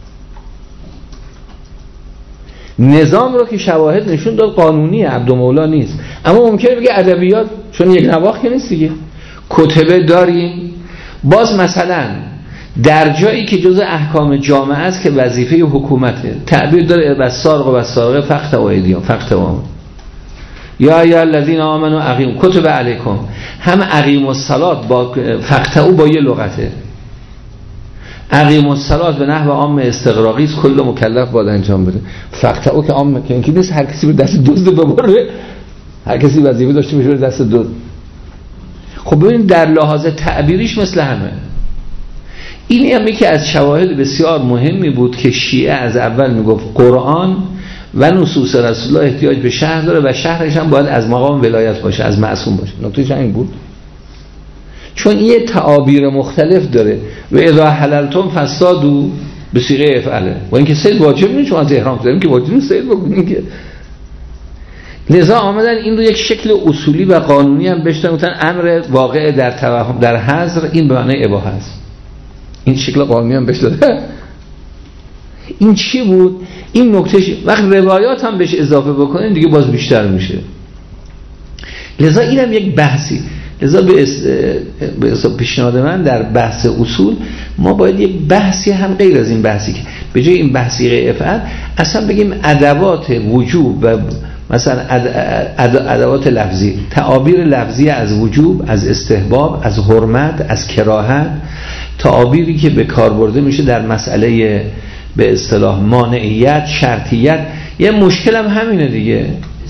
نظام رو که شواهد نشون داد قانونی عبدالمولا نیست، اما ممکنه بگه ادبیات، چون یک نواخت که نیست دیگه. کتبه داریم. باز مثلا در جایی که جزء احکام جامعه است که وظیفه حکومته، تعبیر داره والسارق والسارقه فاقطعوا ایدیهم فاقطعوا یا الذین آمنوا اقیموا کتب علیکم. هم اقیموا الصلاة با فاقطعوا با یه لغته. اقیموا الصلاة به نحو عام استغراقی است، کل مکلف باید انجام بده. فاقطعوا که عام که اینکه نیست هر کسی به دست دزد ببره، هر کسی وظیفه داشته باشه دست دزد. خب ببینید در لحاظ تعبیریش مثل همه. این هم که از شواهد بسیار مهمی بود که شیعه از اول میگفت قرآن و نصوص رسول الله احتیاج به شهر داره و شهرش هم باید از مقام ولایت باشه، از معصوم باشه. نکتهش این بود، چون یه تعابیر مختلف داره. و اذا حللتم فاصطادوا به صیغه افعله، و اینکه صید واجب نیست چون از احرام داریم که واجب نیست صید بکنیم که. لذا آمدن این رو یک شکل اصولی و قانونی هم بهش دادن، امر واقع در توهم در حظر، این به معنی اباحه است. این شکل قانونی هم بهش داده. این چی بود؟ این نکتهش وقت روایات هم بهش اضافه بکنیم دیگه باز بیشتر میشه. لذا اینم یک بحثی. لذا به پیشنهاد من در بحث اصول ما باید یک بحثی هم غیر از این بحثی که به جای این بحثی افعال اصلا بگیم ادوات وجوب و مثلا ادوات لفظی، تعابیر لفظی از وجوب، از استحباب، از حرمت، از کراهت، تعابیری که به کار برده میشه در مسئله به اصطلاح مانعیت، شرطیت. یه مشکل هم همینه دیگه.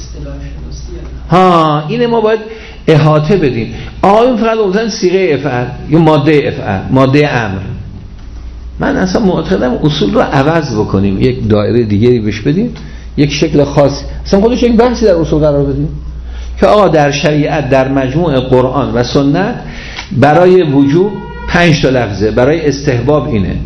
اینه ما باید احاطه بدیم. آقایون فقط گفتن صیغه افعال یا ماده افعال، ماده امر. من اصلا معتقدم اصول رو عوض بکنیم، یک دایره دیگری بهش بدیم، یک شکل خاص، اصلا خودش یک بحثی در اصول قرار بدیم که آقا در شریعت در مجموع قرآن و سنت برای وجوب 5 تا لفظه، برای استحباب اینه.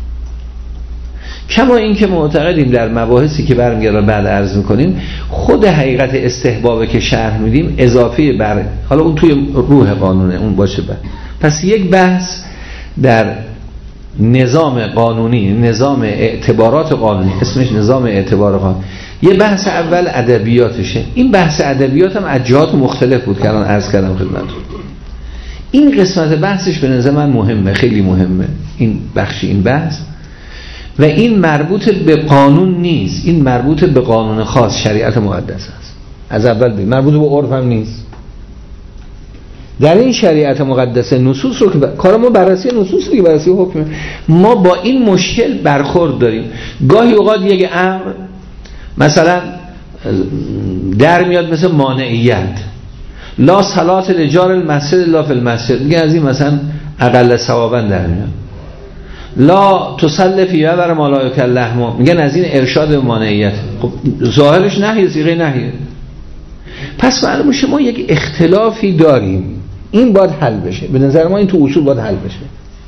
کما این که معتقدیم در مباحثی که برمیگرده بعد عرض میکنیم خود حقیقت استحبابه که شرح میدیم اضافه بر، حالا اون توی روح قانونه اون باشه بر. پس یک بحث در نظام قانونی، نظام اعتبارات قانونی، اسمش نظام اعتبار قانونی. یه بحث اول ادبیاتشه. این بحث ادبیات هم از جهات مختلف بود که الان عرض کردم خدمتتون. این قسمت بحثش به نظر من مهمه، خیلی مهمه این بخش، این بحث. و این مربوط به قانون نیست، این مربوط به قانون خاص، شریعت مقدس است. از اول بگیم مربوط به عرف هم نیست. در این شریعت مقدسه نصوص رو که کار ما بررسی نصوص دیگه، بررسی حکم، ما با این مشکل برخورد داریم. گاهی اوقات یک امر مثلا در میاد مثل مانعیت، لا صلات لجار المسجد الا فی المسجد، میگه از این مثلا اقل ثوابا در میاد. لا تصلی فی بر ما لا یکل لحم، میگن از این ارشاد به مانعیت. خب ظاهرش نهیه، صیغه نهیه. پس معلوم میشه ما یک اختلافی داریم، این باید حل بشه. به نظر ما این تو اصول باید حل بشه.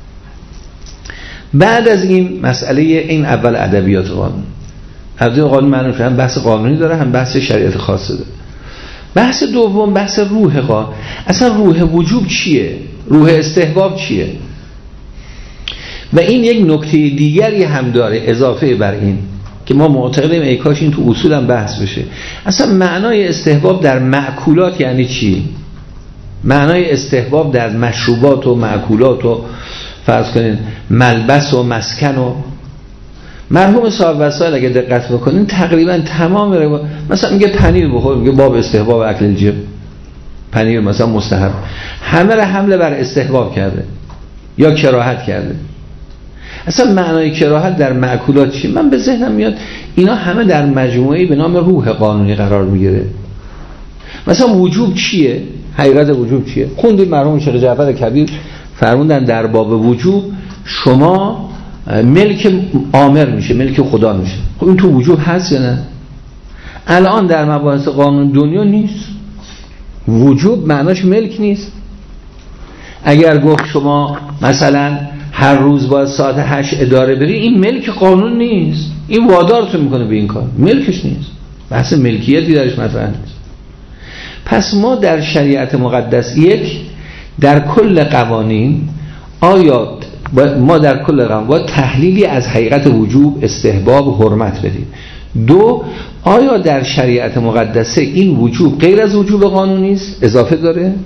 بعد از این مسئله این اول ادبیات قانون، ادبیات قانون معنی هم بحث قانونی داره، هم بحث شریعت خاصه داره. بحث دوم بحث روح قانون. اصلا روح وجوب چیه؟ روح استحباب چیه؟ و این یک نکته دیگری هم داره اضافه بر این که ما معتقدیم ای کاش این تو اصول هم بحث بشه. اصلا معنای استحباب در مأکولات یعنی چی؟ معنای استحباب در مشروبات و مأکولات و فرض کنین ملبس و مسکن و مرحوم صاحب وسائل اگه دقت بکنین تقریبا تمام مثلا میگه پنیر بخور، میگه باب استحباب اکل الجب، پنیر مثلا مستحب، همه را حمله بر استحباب کرده یا کراهت کرده. اصلا معنای کراهت در مأکولات چی؟ من به ذهنم میاد اینا همه در مجموعه‌ای به نام روح قانونی قرار میگیره. مثلا وجوب چیه؟ حقیقت وجوب چیه؟ خوندیم مرحوم شیخ جعفر کبیر فرمودن در باب وجوب شما ملک آمر میشه، ملک خدا میشه. خب این تو وجوب هست یا نه؟ الان در مباحث قانون دنیا نیست. وجوب معناش ملک نیست. اگر گفت شما مثلا هر روز باید ساعت 8 اداره بری، این ملک قانون نیست، این وادارتون میکنه به این کار، ملکش نیست، بحث ملکیتی درش مطرح نیست. پس ما در شریعت مقدس یک در کل قوانین آیا ما در کل قوانین باید تحلیلی از حقیقت وجوب، استحباب، حرمت بدیم. دو، آیا در شریعت مقدسه این وجوب غیر از وجوب قانونی است، اضافه داره؟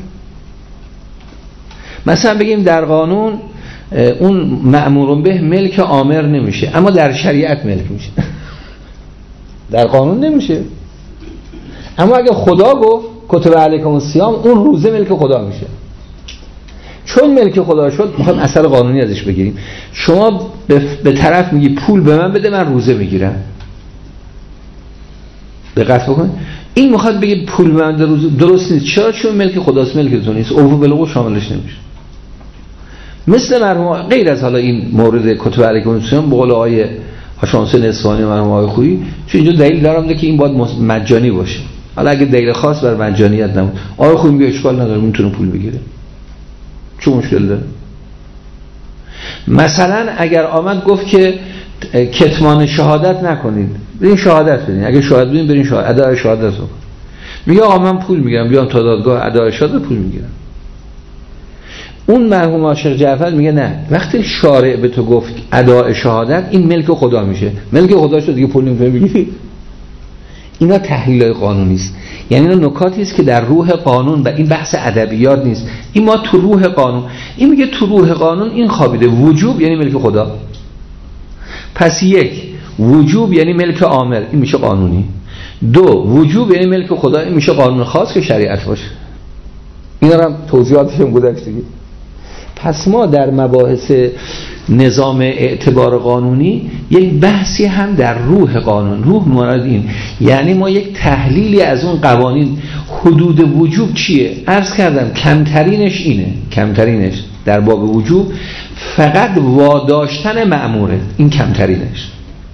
مثلا بگیم در قانون اون مأمور به ملک آمر نمیشه اما در شریعت ملک میشه. در قانون نمیشه اما اگه خدا گفت کتب علیکم الصیام اون روزه ملک خدا میشه. چون ملک خدا شد میخوایم اثر قانونی ازش بگیریم. شما به طرف میگی پول به من بده من روزه میگیرم، دقت بکن، این میخواد بگه پول به من بده روزه، درست نیست. چرا؟ چون ملک خداست، ملک تو نیست، اوفو بلغو شاملش نمیشه. مثل مرحوم غیر از حالا این مورد کتب علیکم الصیام به قول آقای هاشم حسین اصفهانی مرحوم آقای خویی، چون اینجا دلیل دارم که این باید مجانی باشه. حالا اگه دلیل خاص بر مجانیت نمود، آقای خویی میگه اشکال نداره میتونه پول بگیره، چه مشکل داره؟ مثلا اگر آمد گفت که کتمان شهادت نکنید، برین شهادت بدین، اگه شهادت بدین برین شهادت ادای شهادت بکن، میگه آقا من پول میگیرم بیام تا دادگاه ادای شهادت پول میگیرم. اون مرحوم عاشق جعفر میگه نه، وقتی شارع به تو گفت ادای شهادت این ملک خدا میشه، ملک خدا شد دیگه پول نمیتونی بگیری. اینا تحلیل قانونی است، یعنی اینا نکاتی است که در روح قانون و این بحث ادبیات نیست، این ما تو روح قانون. این میگه تو روح قانون این خوابیده، وجوب یعنی ملک خدا. پس یک، وجوب یعنی ملک آمر، این میشه قانونی. دو، وجوب یعنی ملک خدا، این میشه قانون خاص که شریعت باشه. اینا هم توضیحاتش هم گذشتگی. پس ما در مباحث نظام اعتبار قانونی یک بحثی هم در روح قانون، روح مراد این یعنی ما یک تحلیلی از اون قوانین. حدود وجوب چیه؟ عرض کردم کمترینش اینه، کمترینش در باب وجوب فقط واداشتن مأموره، این کمترینش.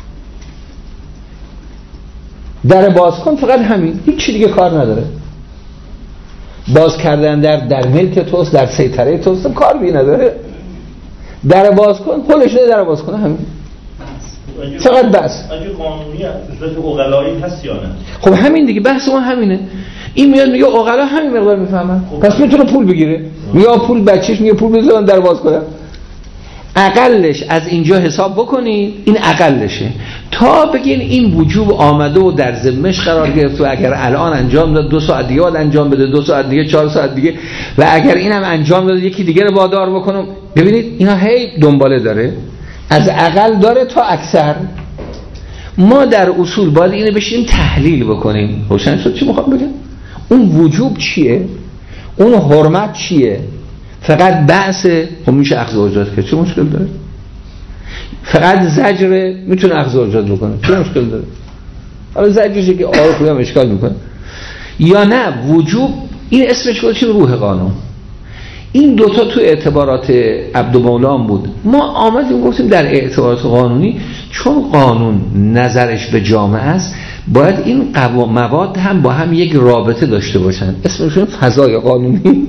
در باز کن فقط همین، هیچ چی دیگه کار نداره. باز کردن در ملک توست، در سیطره توست، کار بی نداره. در باز کن، پولش ده در باز کن، همین فقط بس. اگه قانونی به صورت عقلایی هست یا نه؟ خب همین دیگه، بحث ما همینه. این میاد میگه عقلا همین مقدار میفهمن، پس میتونه پول بگیره. میگه پول بچهش میگه پول بزنن در باز کنن. اقلش از اینجا حساب بکنید، این اقلشه، تا بگین این وجوب آمده و در ذمه‌اش قرار گرفت و اگر الان انجام داد 2 ساعت دیگه باید انجام بده، 2 ساعت دیگه 4 ساعت دیگه، و اگر اینم انجام داد یکی دیگه رو وادار بکنم. ببینید اینا هی دنباله داره، از اقل داره تا اکثر. ما در اصول باید اینو بشیم تحلیل بکنیم. روشن شد چی میخوام بگم؟ اون وجوب چیه؟ اون حرمت چیه؟ فقط بحث خب میشه اخذ اجرت کرد، چه مشکل داره؟ فقط زجر میتونه اخذ اجرت بکنه، چه مشکل داره؟ حالا زجرشه که آره خودم اشکال میکنه یا نه وجوب، این اسمش گذاشتیم روح قانون. این دوتا تو اعتبارات عبدالمولا بود. ما آمدیم گفتیم در اعتبارات قانونی چون قانون نظرش به جامعه است باید این مواد هم با هم یک رابطه داشته باشن، اسمشون فضای قانونی.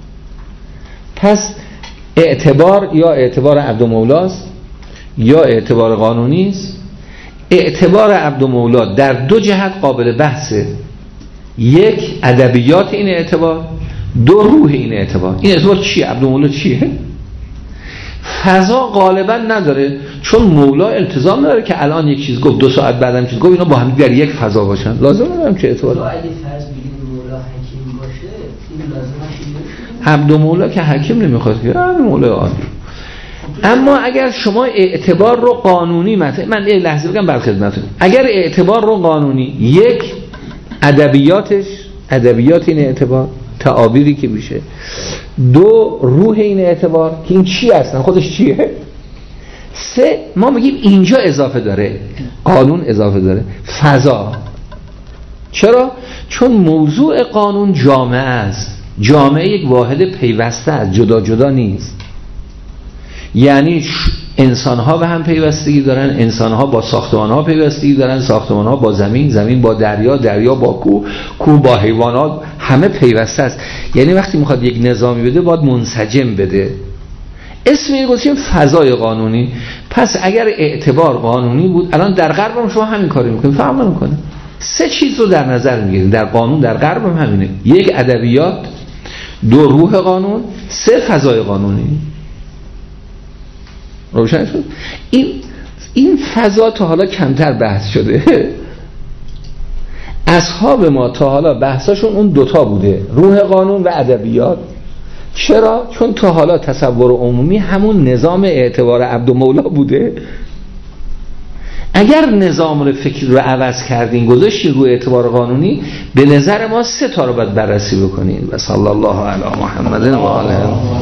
پس اعتبار یا اعتبار عبدالمولاست یا اعتبار قانونی است. اعتبار عبدالمولا در 2 جهت قابل بحثه، یک ادبیات این اعتبار، 2 روح این اعتبار. این اعتبار چیه؟ عبدالمولا چیه؟ فضا غالبا نداره، چون مولا التزام نداره که الان یک چیز گفت 2 ساعت بعدم چیز گفت اینا با هم در یک فضا باشن. لازم ندارم چه اعتباری. اگه فرض بگیم مولا حکیم باشه این لازمه عبدالمولا که حکیم نمیخواد که مولا عادی. اما اگر شما اعتبار رو قانونی من یه لحظه بگم بعد خدمتتون، اگر اعتبار رو قانونی، یک ادبیات این اعتبار تعابیری که میشه، 2 روح این اعتبار که این چی هستن خودش چیه، 3 ما میگیم اینجا اضافه داره، قانون اضافه داره، فضا. چرا؟ چون موضوع قانون جامعه است، جامعه یک واحد پیوسته است، جدا جدا نیست. یعنی انسان‌ها به هم پیوستگی دارن، انسان‌ها با ساختمان‌ها پیوستگی دارن، ساختمان‌ها با زمین، زمین با دریا، دریا با کوه، کوه با حیوانات، همه پیوسته است. یعنی وقتی میخواد یک نظامی بده باید منسجم بده. اسم این گذاشتیم فضای قانونی. پس اگر اعتبار قانونی بود، الان در غرب هم شما همین کاری میکنید، فهم نمیکنه. 3 چیز رو در نظر میگیرید در قانون، در غرب هم همینه، 1 ادبیات، 2 روح قانون، 3 فضای قانونی. روشن شد؟ این فضا تا حالا کمتر بحث شده. اصحاب ما تا حالا بحثاشون اون 2 بوده، روح قانون و ادبیات. چرا؟ چون تا حالا تصور عمومی همون نظام اعتبار عبدالمولا بوده. اگر نظام رو فکر رو عوض کردین گذاشتین روی اعتبار قانونی، به نظر ما 3 رو باید بررسی بکنین. و صلی الله علی محمد و آله